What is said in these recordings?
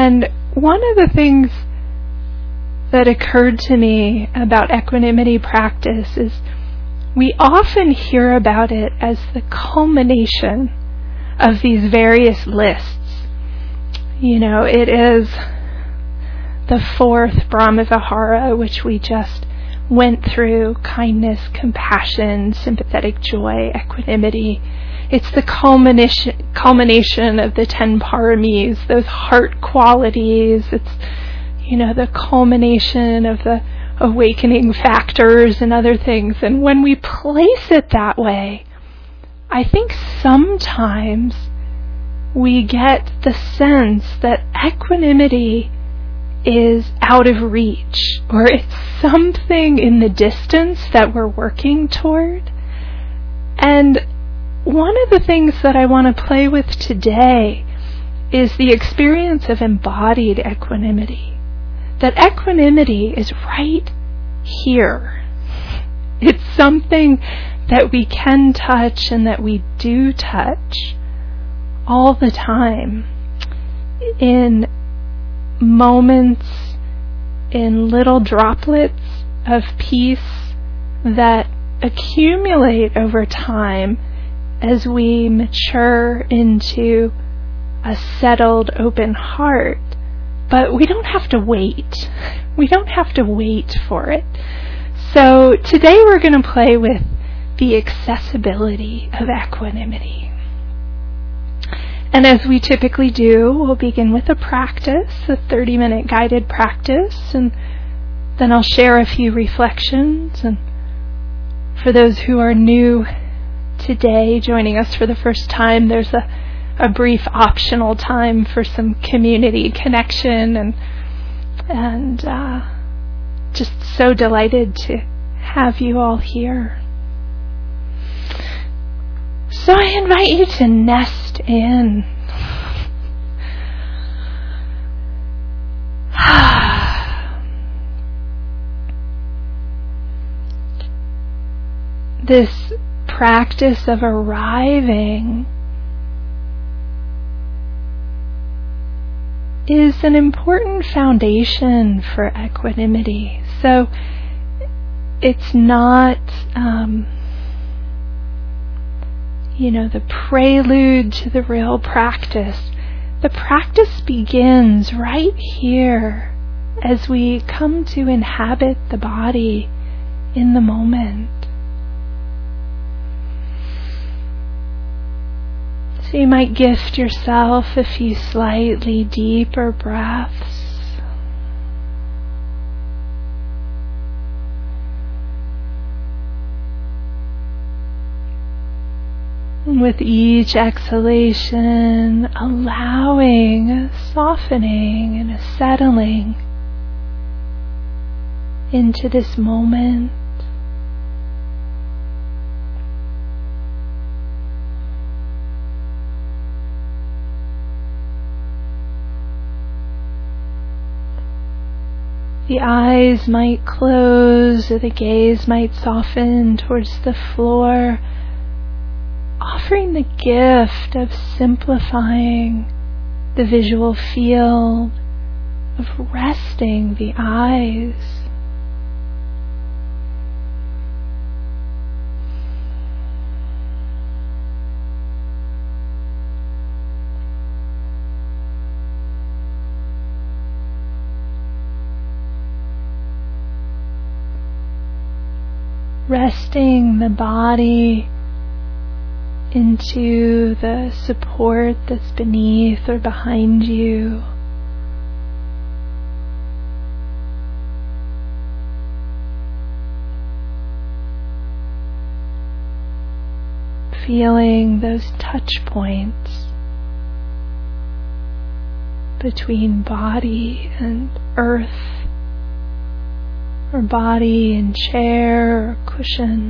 And one of the things that occurred to me about equanimity practice is we often hear about it as the culmination of these various lists. It is the fourth Brahmavihara, which we just went through: kindness, compassion, sympathetic joy, equanimity. It's the culmination of the 10 paramis, those heart qualities. It's, the culmination of the awakening factors and other things. And when we place it that way, I think sometimes we get the sense that equanimity is out of reach, or it's something in the distance that we're working toward. And one of the things that I want to play with today is the experience of embodied equanimity. That equanimity is right here. It's something that we can touch and that we do touch all the time, in moments, in little droplets of peace that accumulate over time as we mature into a settled, open heart. But we don't have to wait. We don't have to wait for it. So today we're going to play with the accessibility of equanimity. And as we typically do, we'll begin with a practice, a 30-minute guided practice, and then I'll share a few reflections. And for those who are new today, joining us for the first time, there's a brief optional time for some community connection, and just so delighted to have you all here. So I invite you to nest in. This practice of arriving is an important foundation for equanimity. So it's not the prelude to the real practice. The practice begins right here as we come to inhabit the body in the moment. So you might gift yourself a few slightly deeper breaths. With each exhalation, allowing a softening and a settling into this moment. The eyes might close, or the gaze might soften towards the floor, offering the gift of simplifying the visual field, of resting the eyes. Resting the body into the support that's beneath or behind you. Feeling those touch points between body and earth, or body and chair or cushion.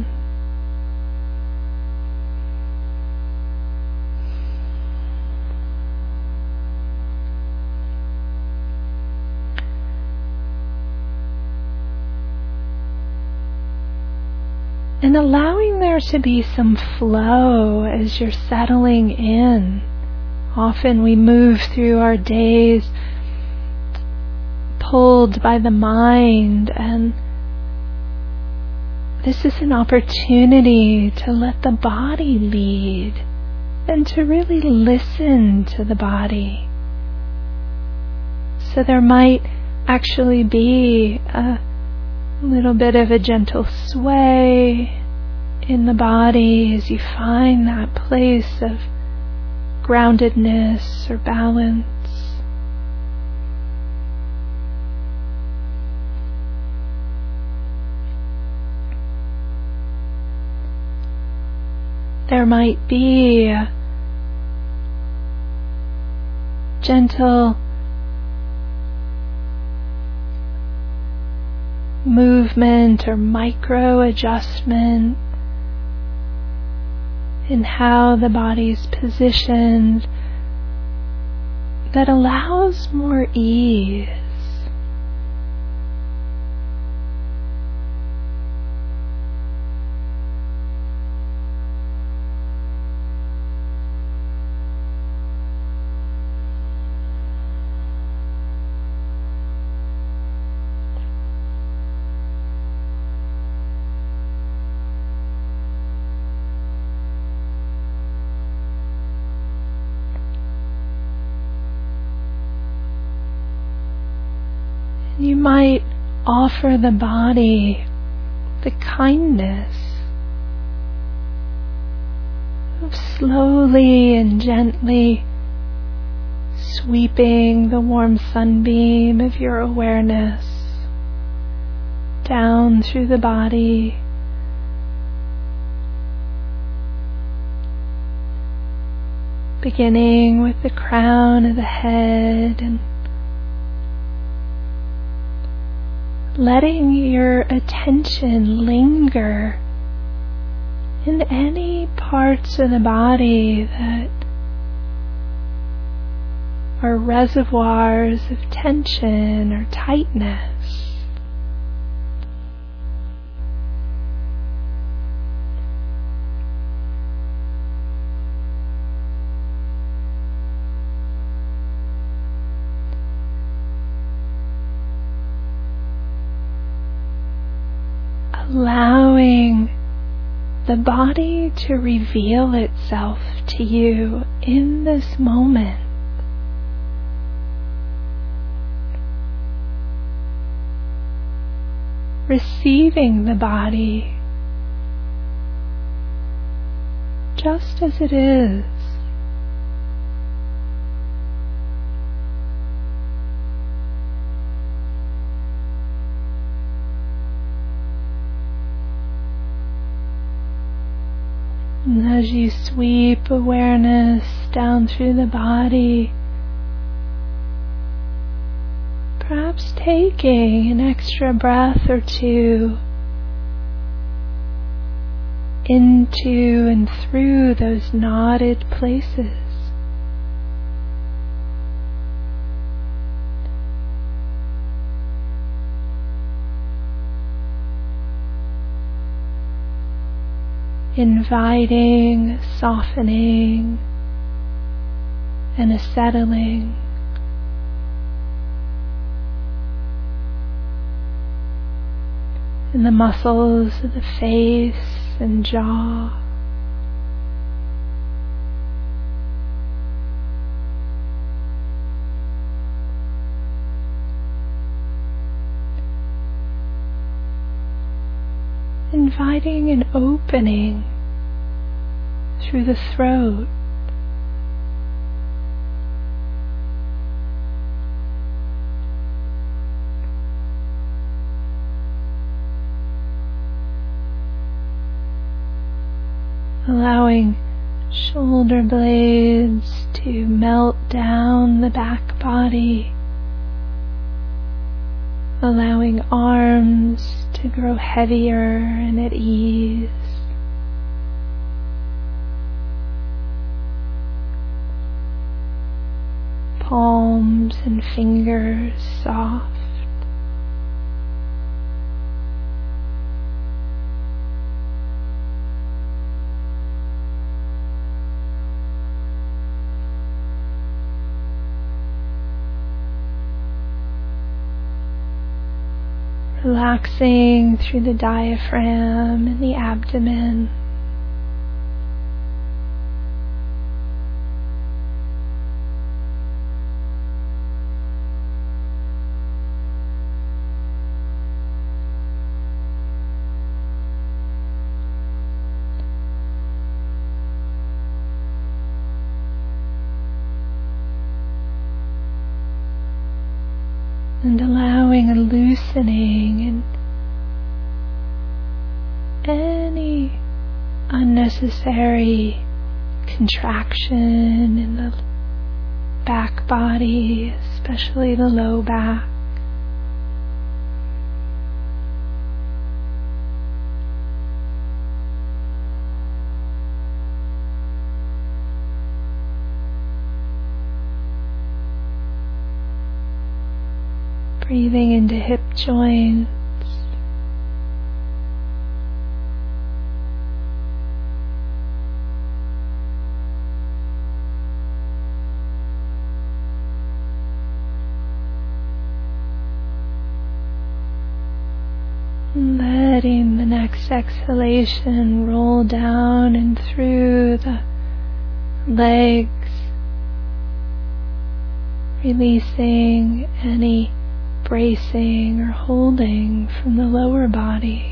And allowing there to be some flow as you're settling in. Often we move through our days pulled by the mind, and this is an opportunity to let the body lead and to really listen to the body. So there might actually be a little bit of a gentle sway in the body as you find that place of groundedness or balance. There might be a gentle movement or micro adjustment in how the body's positioned that allows more ease. You might offer the body the kindness of slowly and gently sweeping the warm sunbeam of your awareness down through the body, beginning with the crown of the head and letting your attention linger in any parts of the body that are reservoirs of tension or tightness. Allowing the body to reveal itself to you in this moment. Receiving the body just as it is. And as you sweep awareness down through the body, perhaps taking an extra breath or two into and through those knotted places. Inviting, softening, and a settling. In the muscles of the face and jaw. Inviting an opening through the throat. Allowing shoulder blades to melt down the back body. Allowing arms to grow heavier and at ease. Palms and fingers soft. relaxing through the diaphragm and the abdomen. And allowing a loosening and any unnecessary contraction in the back body, especially the low back. Breathing into hip joints. Letting the next exhalation roll down and through the legs, releasing any bracing or holding from the lower body.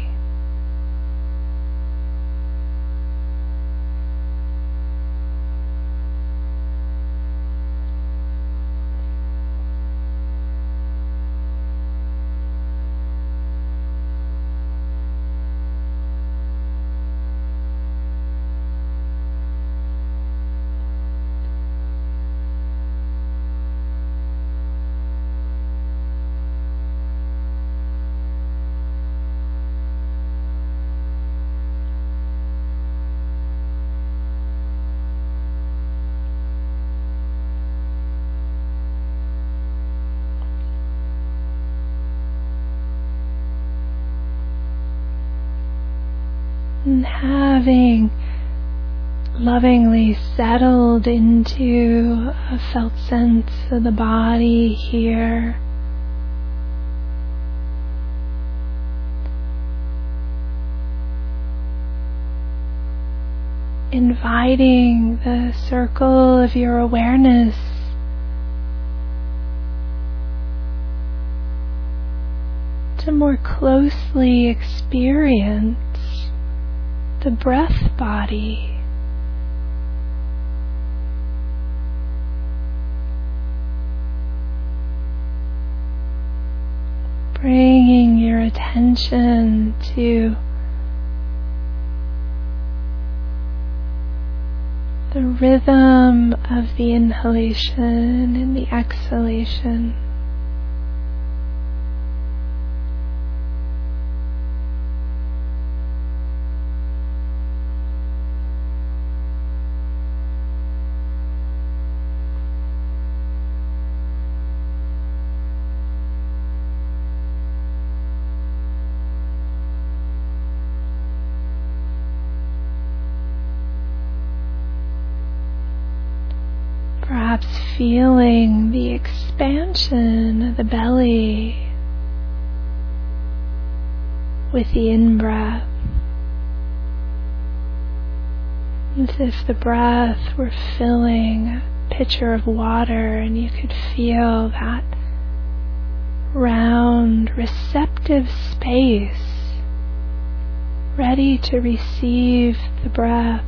And having lovingly settled into a felt sense of the body here, inviting the circle of your awareness to more closely experience the breath body. Bringing your attention to the rhythm of the inhalation and the exhalation. Perhaps feeling the expansion of the belly with the in-breath, as if the breath were filling a pitcher of water and you could feel that round, receptive space ready to receive the breath.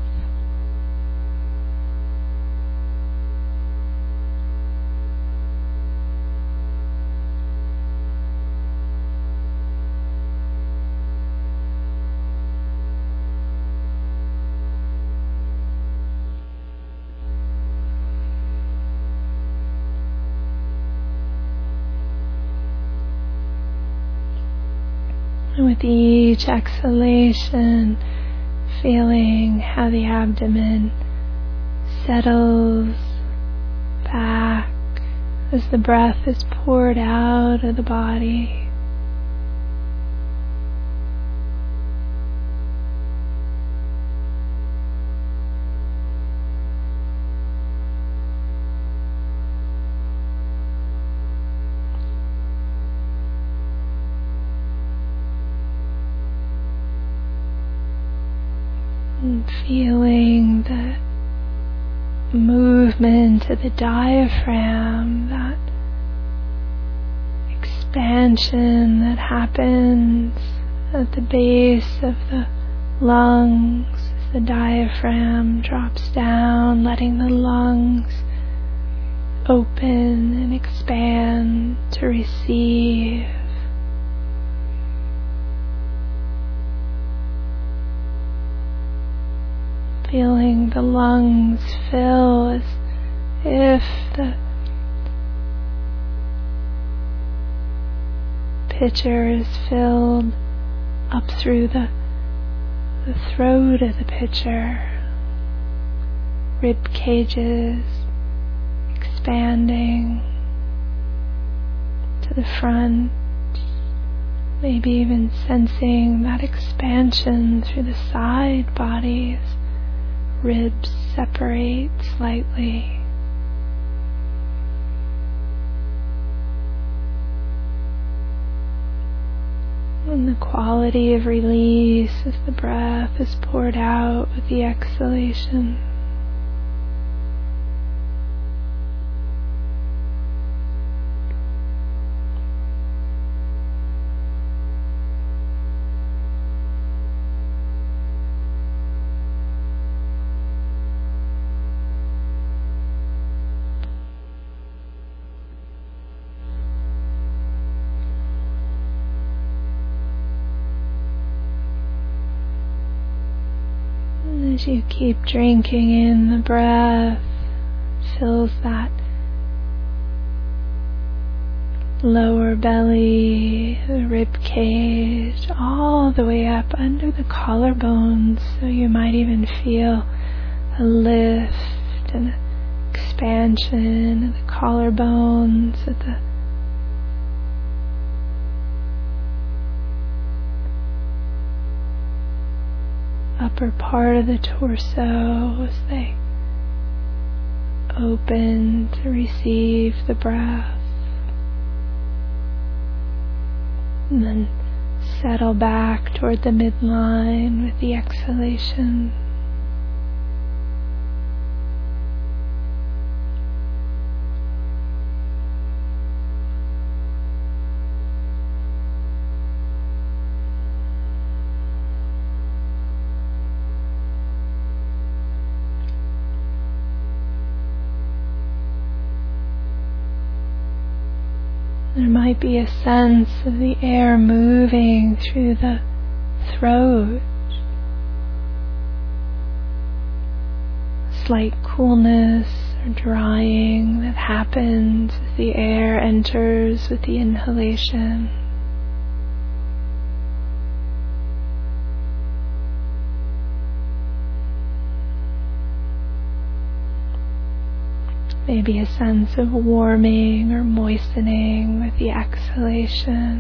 With each exhalation, feeling how the abdomen settles back as the breath is poured out of the body. And feeling the movement of the diaphragm, that expansion that happens at the base of the lungs as the diaphragm drops down, letting the lungs open and expand to receive. Feeling the lungs fill as if the pitcher is filled up through the throat of the pitcher, rib cages expanding to the front, maybe even sensing that expansion through the side bodies. Ribs separate slightly. And the quality of release as the breath is poured out with the exhalation. As you keep drinking in the breath, fills that lower belly, the rib cage, all the way up under the collarbones, so you might even feel a lift and expansion of the collarbones at the upper part of the torso as they open to receive the breath, and then settle back toward the midline with the exhalation. There might be a sense of the air moving through the throat, slight coolness or drying that happens as the air enters with the inhalation. Maybe a sense of warming or moistening with the exhalation.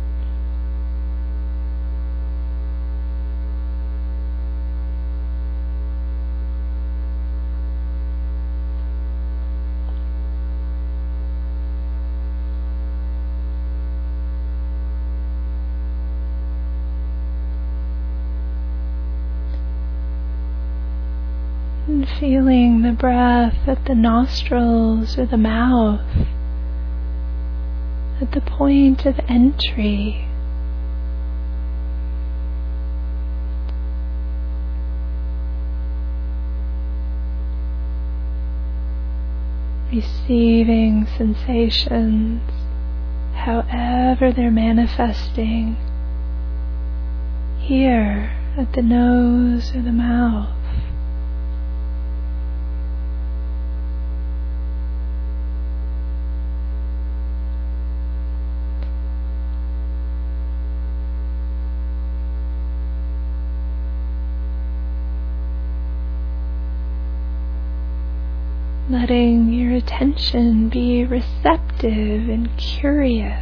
And feeling the breath at the nostrils or the mouth, at the point of entry. Receiving sensations, however they're manifesting, here at the nose or the mouth. Letting your attention be receptive and curious.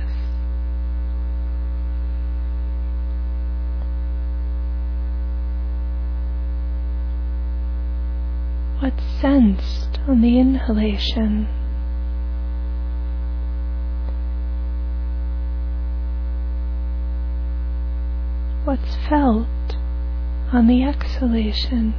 What's sensed on the inhalation? What's felt on the exhalation.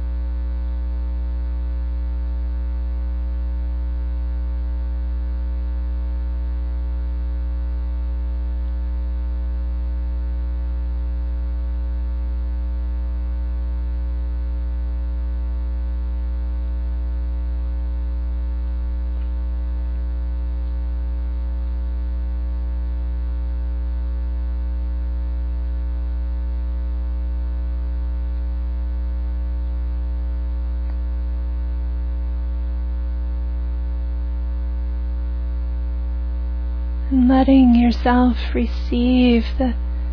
And letting yourself receive the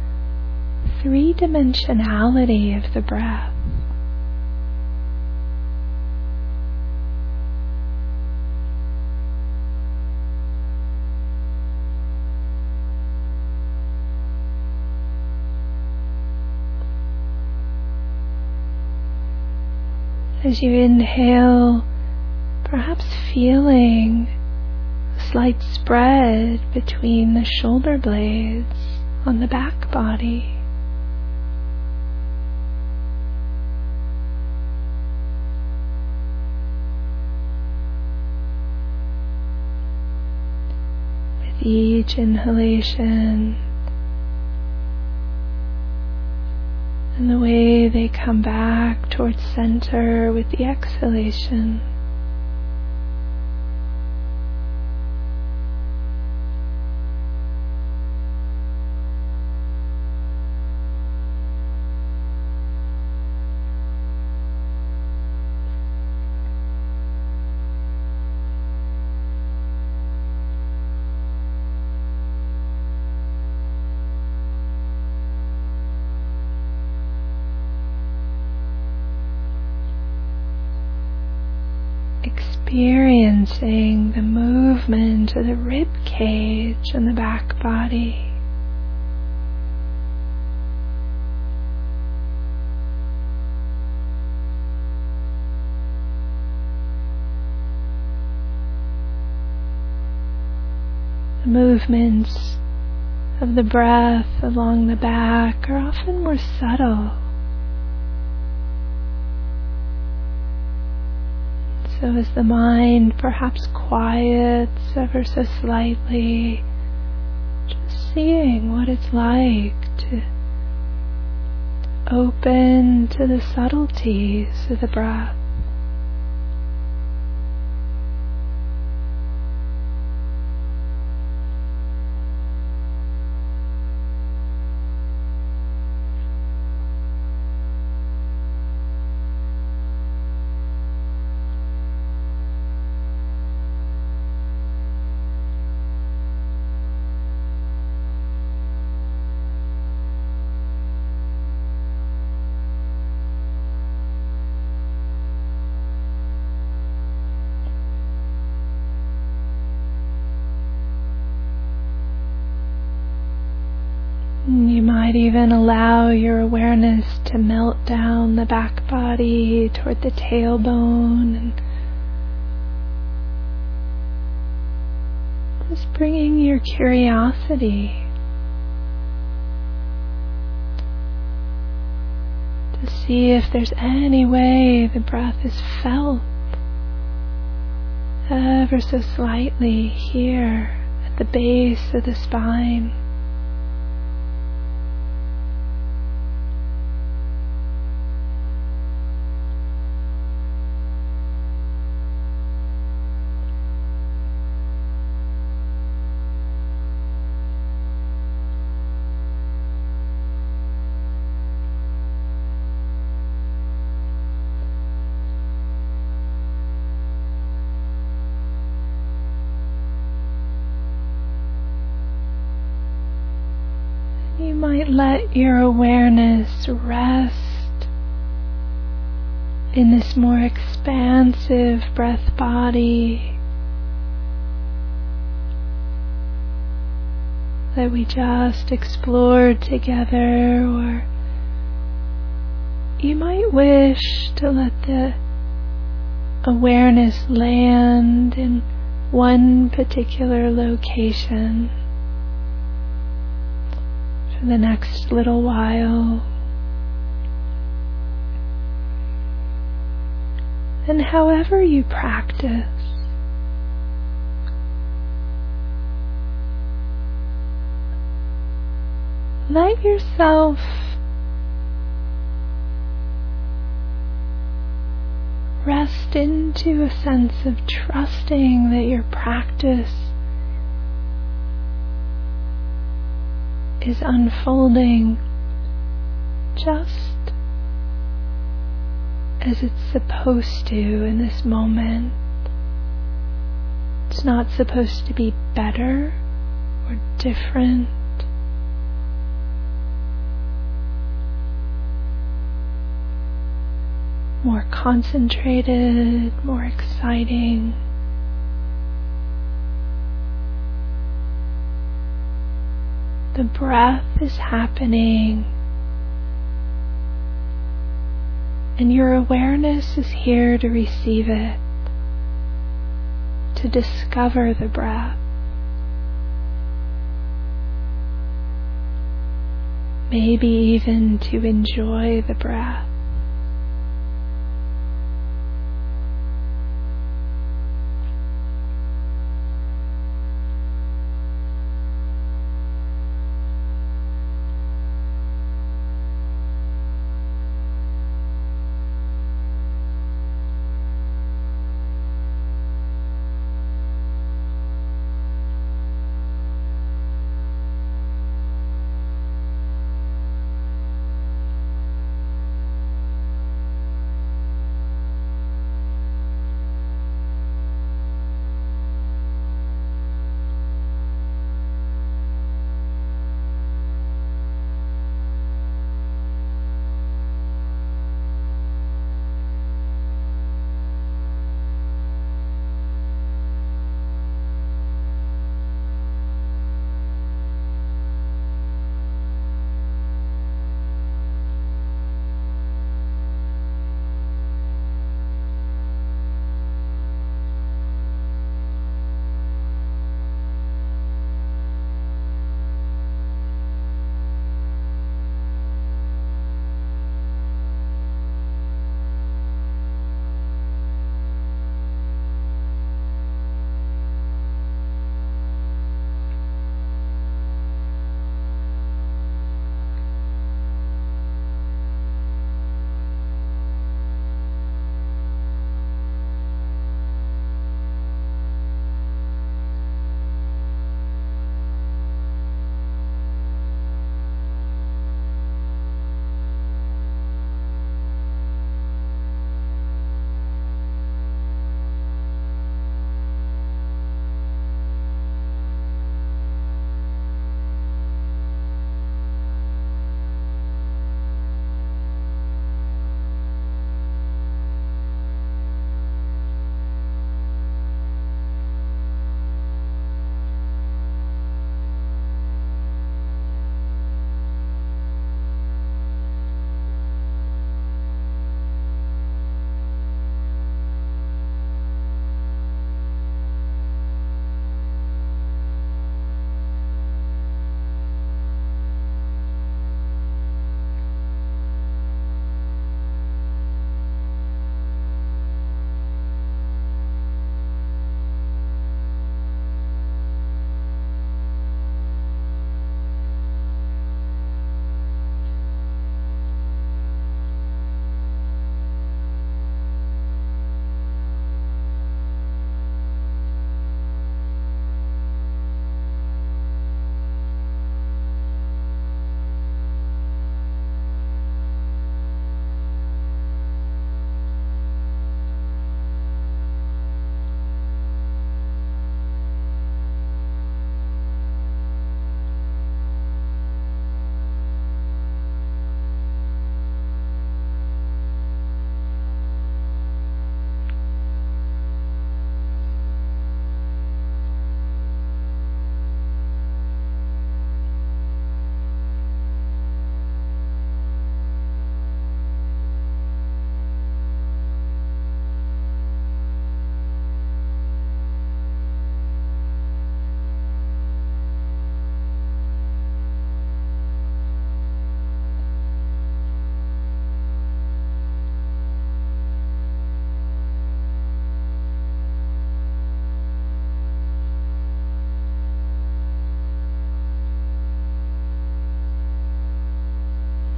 three-dimensionality of the breath. As you inhale, perhaps feeling a slight spread between the shoulder blades on the back body. With each inhalation and the way they come back towards center with the exhalation. Experiencing the movement of the rib cage and the back body. The movements of the breath along the back are often more subtle. So as the mind perhaps quiets ever so slightly, just seeing what it's like to open to the subtleties of the breath. You might even allow your awareness to melt down the back body toward the tailbone, and just bringing your curiosity to see if there's any way the breath is felt ever so slightly here at the base of the spine. You might let your awareness rest in this more expansive breath body that we just explored together, or you might wish to let the awareness land in one particular location for the next little while. And however you practice, let yourself rest into a sense of trusting that your practice is unfolding just as it's supposed to in this moment. It's not supposed to be better or different. More concentrated, more exciting. The breath is happening, and your awareness is here to receive it, to discover the breath. Maybe even to enjoy the breath.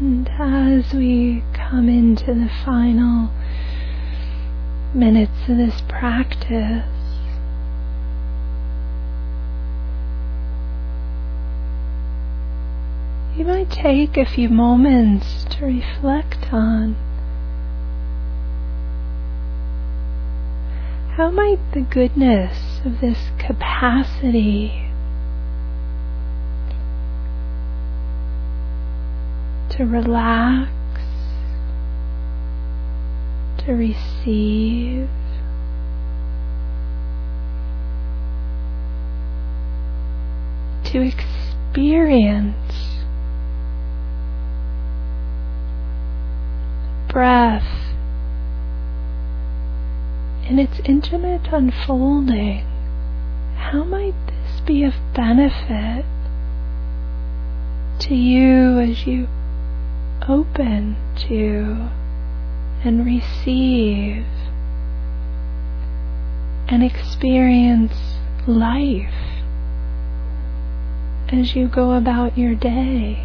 And as we come into the final minutes of this practice, you might take a few moments to reflect on how might the goodness of this capacity to relax, to receive, to experience breath in its intimate unfolding, how might this be of benefit to you as you open to and receive and experience life as you go about your day?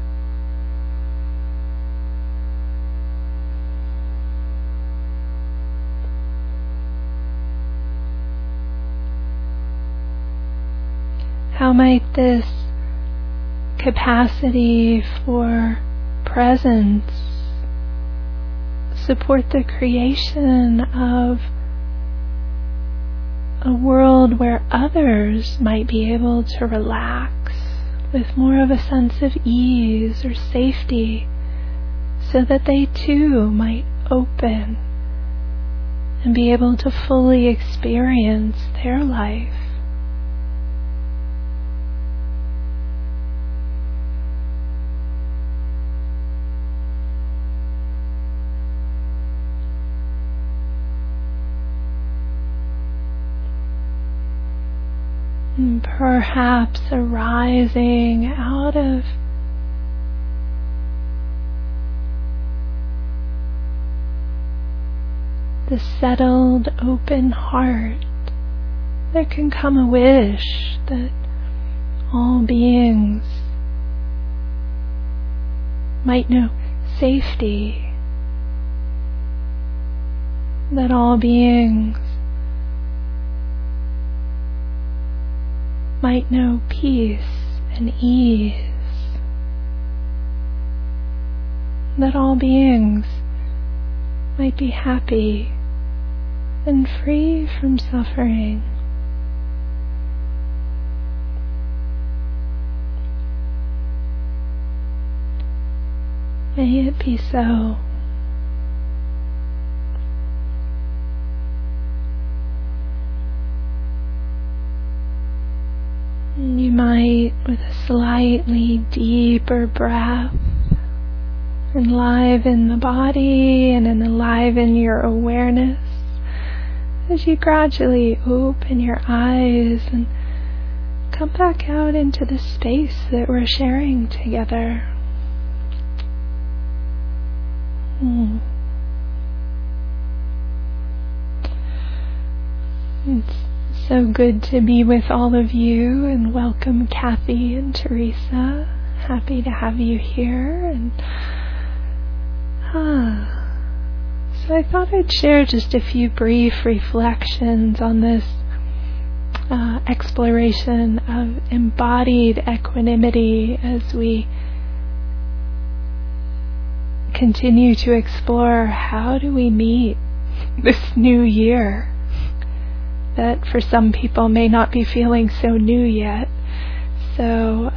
How might this capacity for presence support the creation of a world where others might be able to relax with more of a sense of ease or safety, so that they too might open and be able to fully experience their life? And perhaps arising out of the settled, open heart, there can come a wish that all beings might know safety, that all beings might know peace and ease, that all beings might be happy and free from suffering. May it be so. You might, with a slightly deeper breath, enliven the body and enliven your awareness as you gradually open your eyes and come back out into the space that we're sharing together. It's so good to be with all of you, and welcome Kathy and Teresa. Happy to have you here. And so I thought I'd share just a few brief reflections on this exploration of embodied equanimity as we continue to explore how do we meet this new year that for some people may not be feeling so new yet. So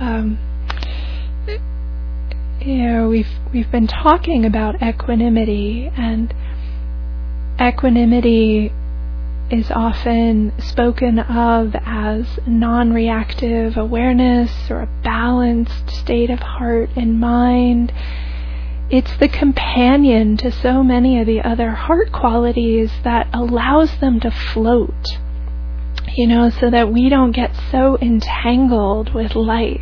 we've been talking about equanimity, and equanimity is often spoken of as non-reactive awareness or a balanced state of heart and mind. It's the companion to so many of the other heart qualities that allows them to float, so that we don't get so entangled with life.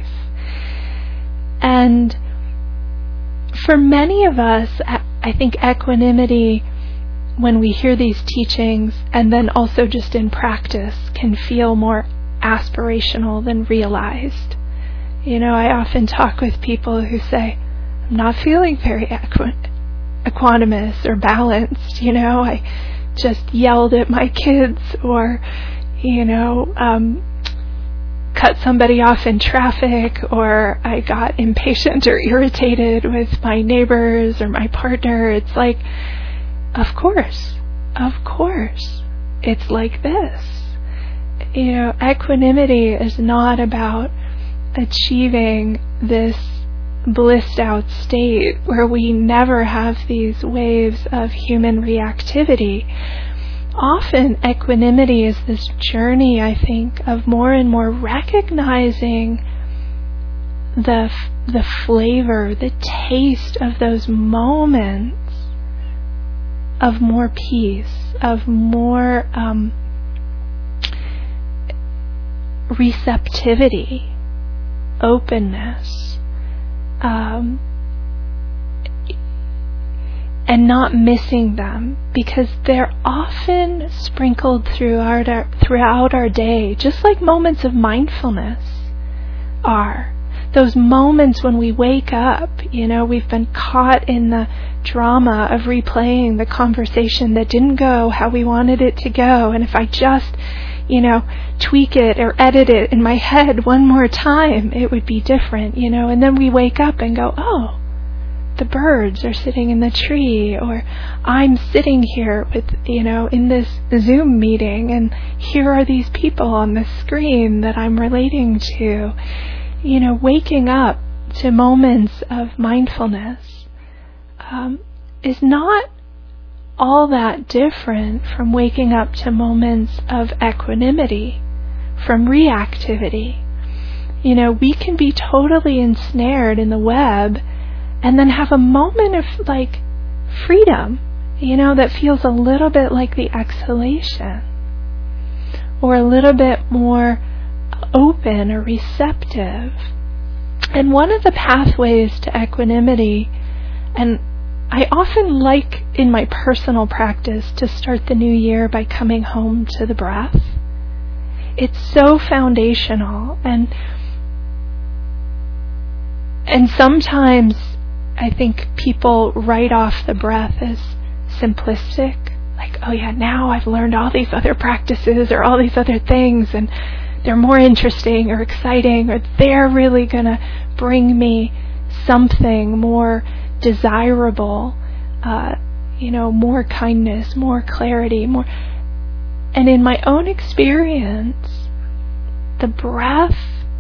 And for many of us, I think equanimity, when we hear these teachings and then also just in practice, can feel more aspirational than realized. I often talk with people who say, I'm not feeling very equanimous or balanced. I just yelled at my kids, or cut somebody off in traffic, or I got impatient or irritated with my neighbors or my partner. It's like, of course, it's like this. Equanimity is not about achieving this blissed out state where we never have these waves of human reactivity. Often equanimity is this journey, I think, of more and more recognizing the flavor, the taste of those moments of more peace, of more receptivity, openness, and not missing them, because they're often sprinkled throughout our day, just like moments of mindfulness are. Those moments when we wake up, we've been caught in the drama of replaying the conversation that didn't go how we wanted it to go, and if I just tweak it or edit it in my head one more time, it would be different, and then we wake up and go, oh, the birds are sitting in the tree, or I'm sitting here with, in this Zoom meeting, and here are these people on the screen that I'm relating to. Waking up to moments of mindfulness is not all that different from waking up to moments of equanimity, from reactivity. We can be totally ensnared in the web and then have a moment of freedom, that feels a little bit like the exhalation, or a little bit more open or receptive. And one of the pathways to equanimity, and I often like in my personal practice to start the new year by coming home to the breath. It's so foundational, and sometimes I think people write off the breath as simplistic, like, oh yeah, now I've learned all these other practices or all these other things, and they're more interesting or exciting, or they're really gonna bring me something more desirable, more kindness, more clarity, more. And in my own experience, the breath,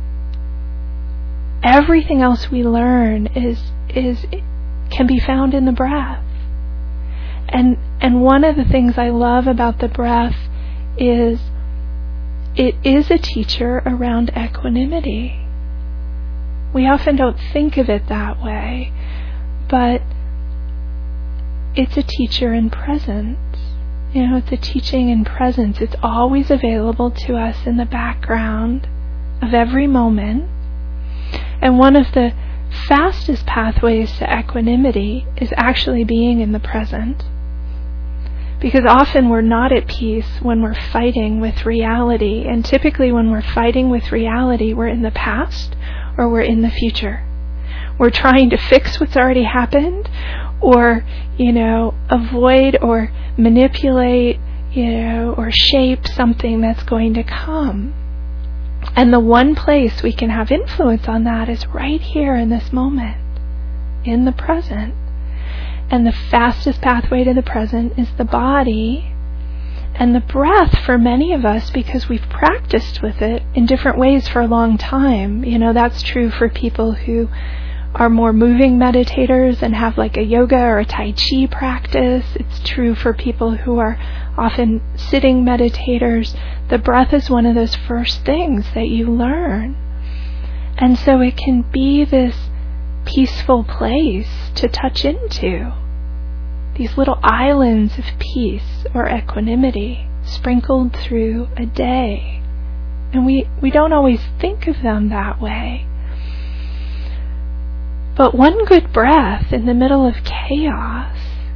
everything else we learn can be found in the breath. And one of the things I love about the breath is it is a teacher around equanimity. We often don't think of it that way, but it's a teacher in presence. It's a teaching in presence. It's always available to us in the background of every moment. And one of the fastest pathways to equanimity is actually being in the present. Because often we're not at peace when we're fighting with reality. And typically when we're fighting with reality, we're in the past or we're in the future. We're trying to fix what's already happened, or, avoid or manipulate, or shape something that's going to come. And the one place we can have influence on that is right here in this moment, in the present. And the fastest pathway to the present is the body. And the breath, for many of us, because we've practiced with it in different ways for a long time, that's true for people who are more moving meditators and have like a yoga or a Tai Chi practice. It's true for people who are often sitting meditators. The breath is one of those first things that you learn. And so it can be this peaceful place to touch into. These little islands of peace or equanimity sprinkled through a day. And we don't always think of them that way. But one good breath in the middle of chaos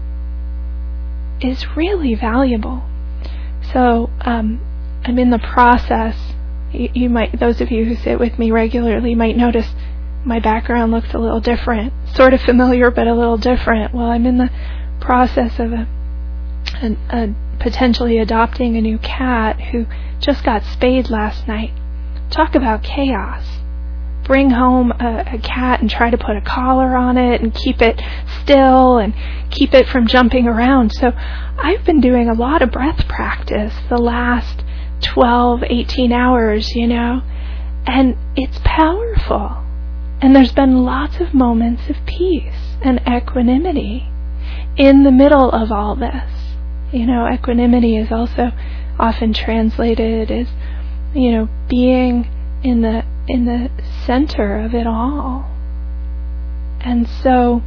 is really valuable. So I'm in the process. You might, those of you who sit with me regularly might notice my background looks a little different, sort of familiar but a little different. Well, I'm in the process of potentially adopting a new cat who just got spayed last night. Talk about chaos. Bring home a cat and try to put a collar on it and keep it still and keep it from jumping around. So I've been doing a lot of breath practice the last 12, 18 hours, and it's powerful. And there's been lots of moments of peace and equanimity in the middle of all this. Equanimity is also often translated as, being in the center of it all. And so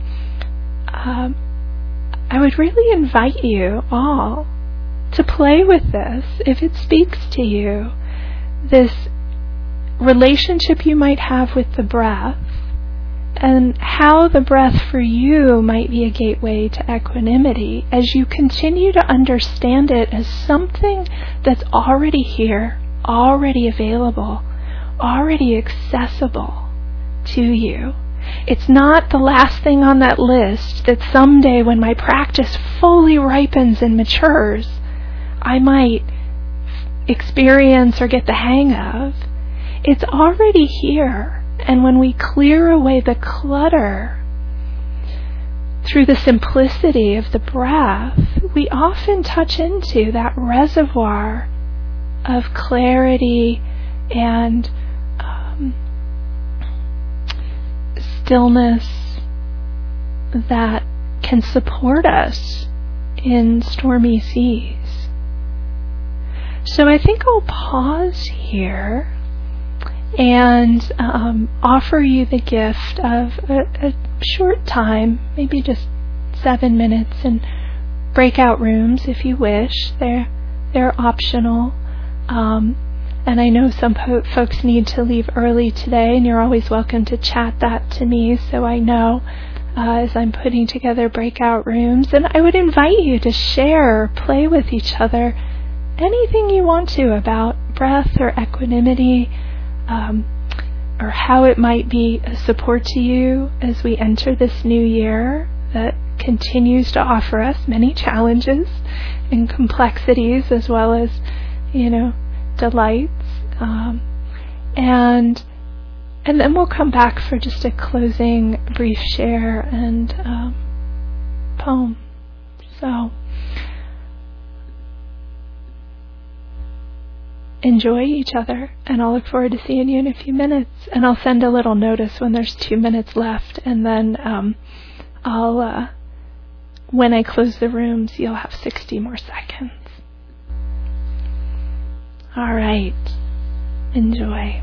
I would really invite you all to play with this if it speaks to you, this relationship you might have with the breath, and how the breath for you might be a gateway to equanimity as you continue to understand it as something that's already here, already available, already accessible to you. It's not the last thing on that list that someday when my practice fully ripens and matures, I might experience or get the hang of. It's already here. And when we clear away the clutter through the simplicity of the breath, we often touch into that reservoir of clarity and stillness that can support us in stormy seas. So I think I'll pause here and offer you the gift of a short time, maybe just 7 minutes, in breakout rooms if you wish. They're optional. And I know some folks need to leave early today, and you're always welcome to chat that to me so I know as I'm putting together breakout rooms. And I would invite you to share, play with each other, anything you want to about breath or equanimity, or how it might be a support to you as we enter this new year that continues to offer us many challenges and complexities as well as, delights. And then we'll come back for just a closing brief share and poem. So enjoy each other, and I'll look forward to seeing you in a few minutes. And I'll send a little notice when there's 2 minutes left, and then I'll when I close the rooms, you'll have 60 more seconds. All right. Enjoy.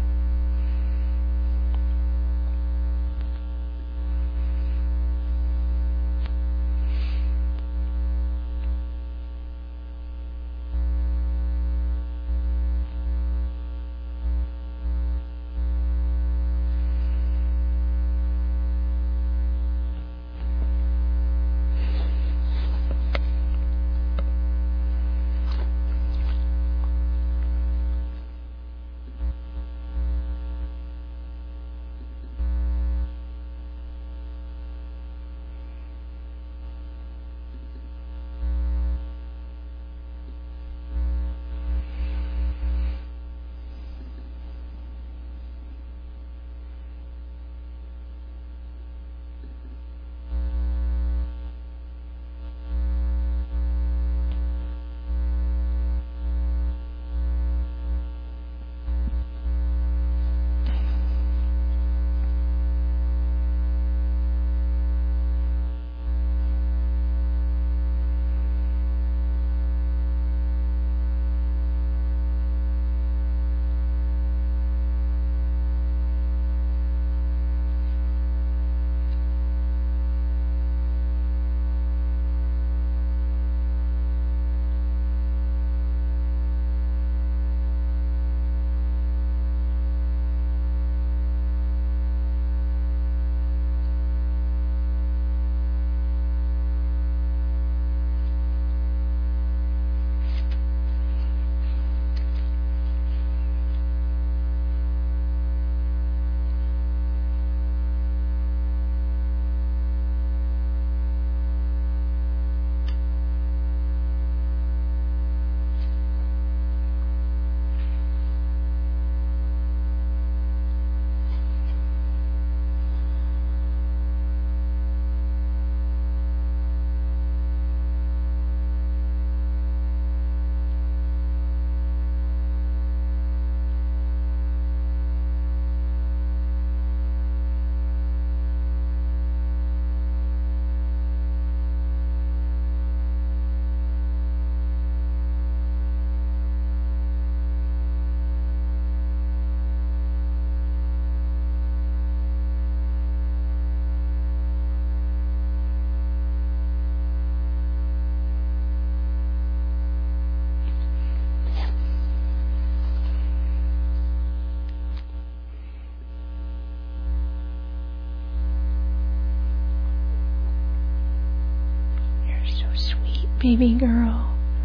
so sweet, baby girl.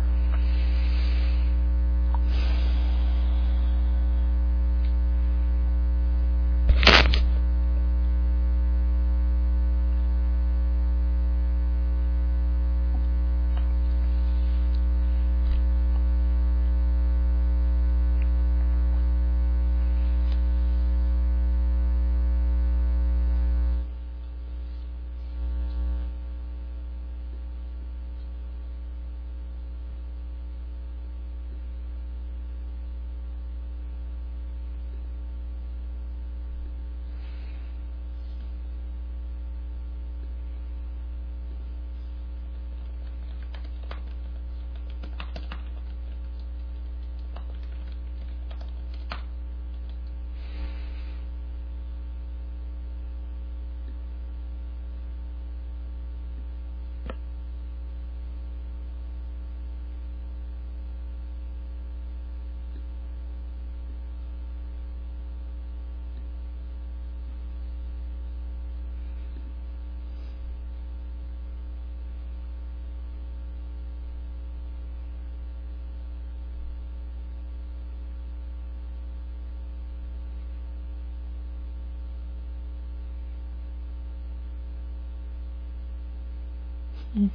Mm.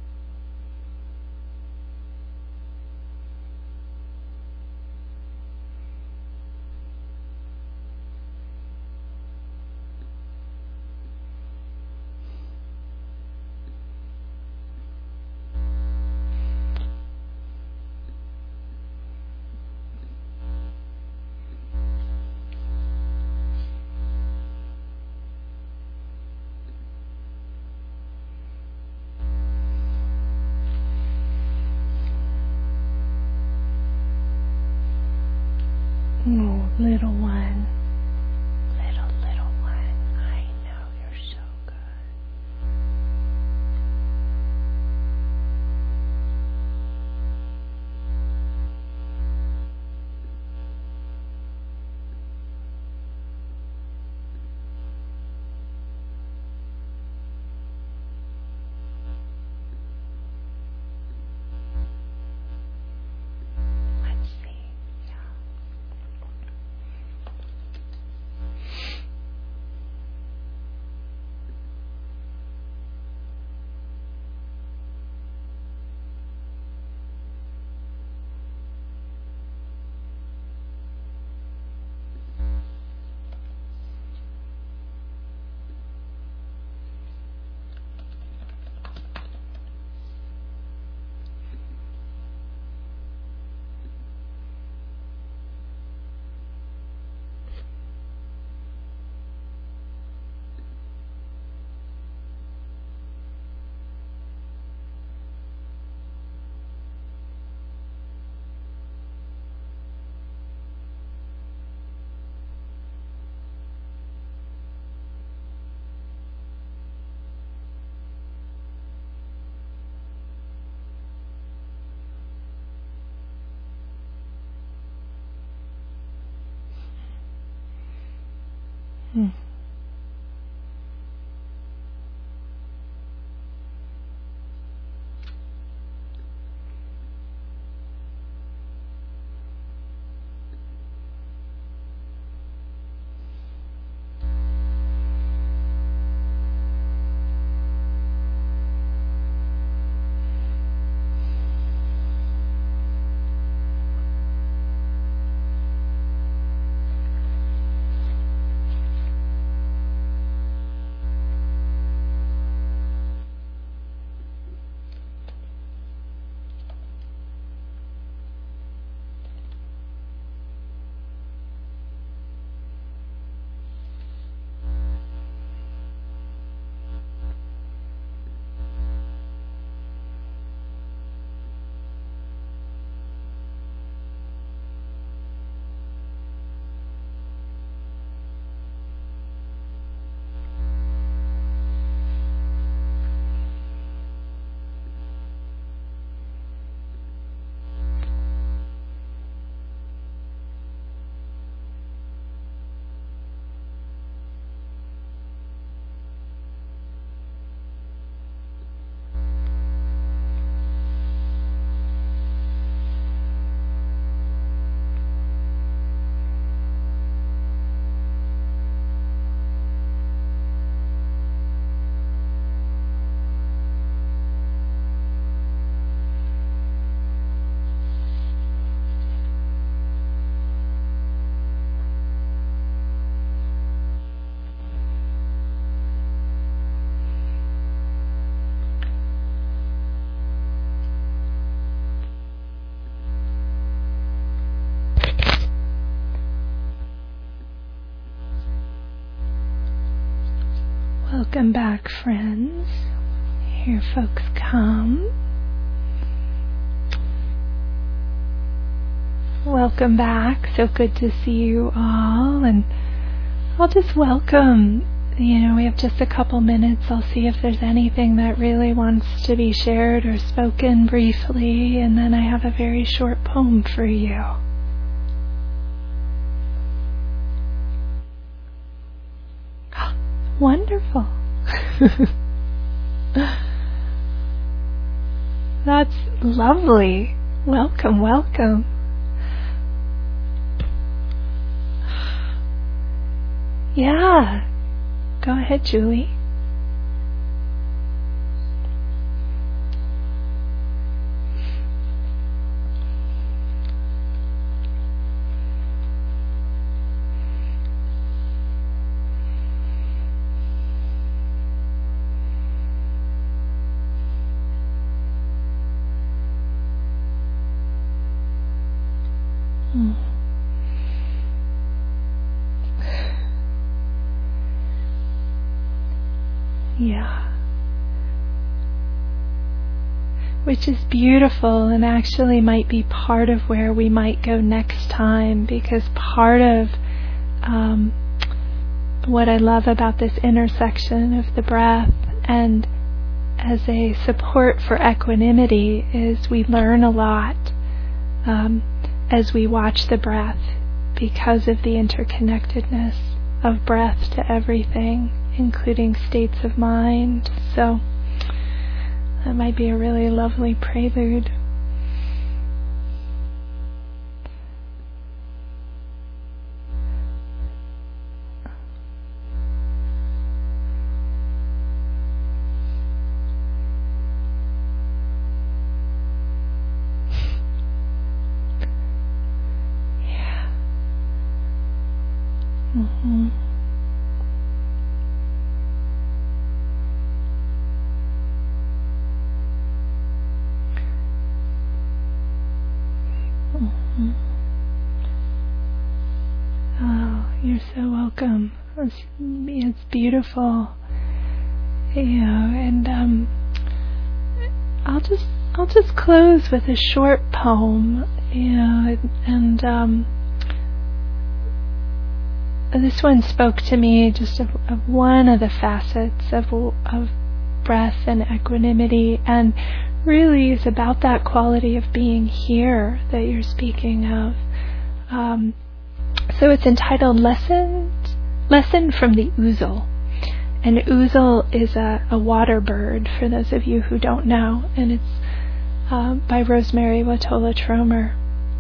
Oh, little one. Little one. I know you're so good. Let's see. Yeah. Hmm. Welcome back, friends. Here folks come. Welcome back. So good to see you all. And I'll just welcome, we have just a couple minutes. I'll see if there's anything that really wants to be shared or spoken briefly. And then I have a very short poem for you. Wonderful. That's lovely. Welcome, welcome. Yeah. Go ahead, Julie. Yeah. Which is beautiful and actually might be part of where we might go next time, because part of what I love about this intersection of the breath and as a support for equanimity is we learn a lot as we watch the breath because of the interconnectedness of breath to everything, including states of mind. So that might be a really lovely prelude. Yeah. Mm-hmm. Oh, you're so welcome. It's beautiful. And I'll just close with a short poem. And this one spoke to me just of one of the facets of breath and equanimity, and really is about that quality of being here that you're speaking of. So it's entitled Lesson from the Ouzel. And ouzel is a water bird, for those of you who don't know, and it's by Rosemary Watola Tromer.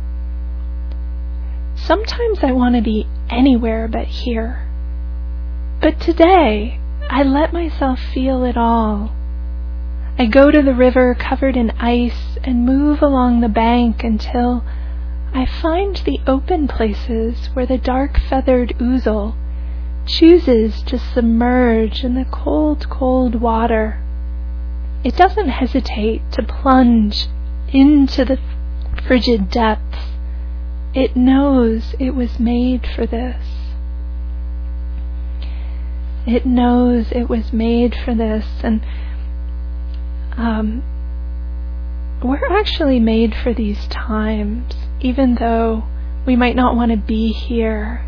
Sometimes I want to be anywhere but here. But today, I let myself feel it all. I go to the river covered in ice and move along the bank until I find the open places where the dark-feathered ouzel chooses to submerge in the cold, cold water. It doesn't hesitate to plunge into the frigid depths. It knows it was made for this. It knows it was made for this, and we're actually made for these times, even though we might not want to be here.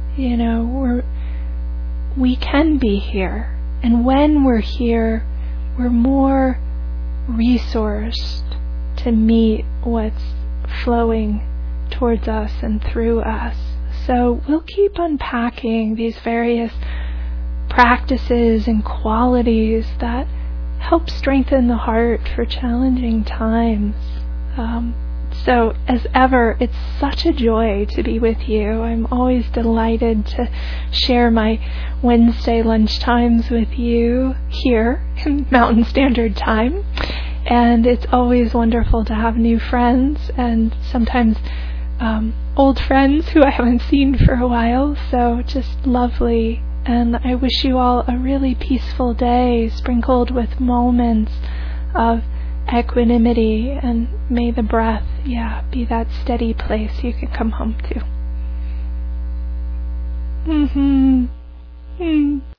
We can be here, and when we're here, we're more resourced to meet what's flowing towards us and through us. So we'll keep unpacking these various practices and qualities that help strengthen the heart for challenging times. So as ever, it's such a joy to be with you. I'm always delighted to share my Wednesday lunchtimes with you here in Mountain Standard Time. And it's always wonderful to have new friends, and sometimes old friends who I haven't seen for a while. So just lovely. And I wish you all a really peaceful day, sprinkled with moments of equanimity, and may the breath, be that steady place you can come home to.